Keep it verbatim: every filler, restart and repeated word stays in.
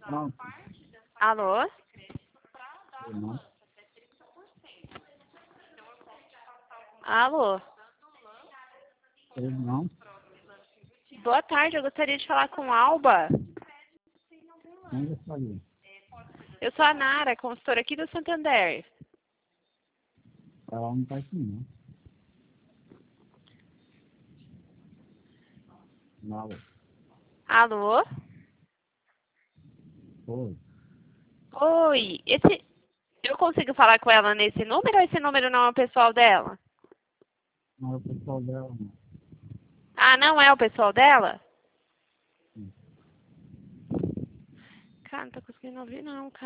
Pronto. Alô? Não. Alô? Não. Boa tarde, eu gostaria de falar com Alba. Não gostaria. Eu sou a Nara, consultora aqui do Santander. Ela não tá aqui, não. Não. Alô? Foi. Oi, esse... eu consigo falar com ela nesse número ou esse número não é o pessoal dela? Não é o pessoal dela, não. Ah, não é o pessoal dela? Sim. Cara, não tô conseguindo ouvir não, cara.